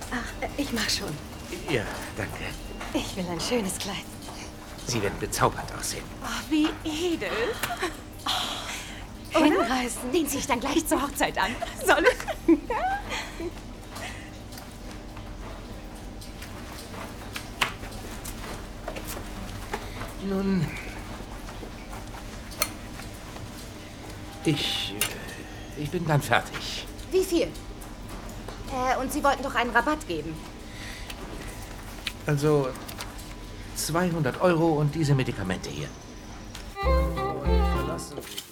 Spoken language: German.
Ach, ich mach schon. Ja, danke. Ich will ein schönes Kleid. Sie werden bezaubernd aussehen. Oh, wie edel. Hinreißen. Den ziehe ich dann gleich zur Hochzeit an. Soll ich? Nun, ich bin dann fertig. Wie viel? Und Sie wollten doch einen Rabatt geben. Also 200 € und diese Medikamente hier. Und verlassen Sie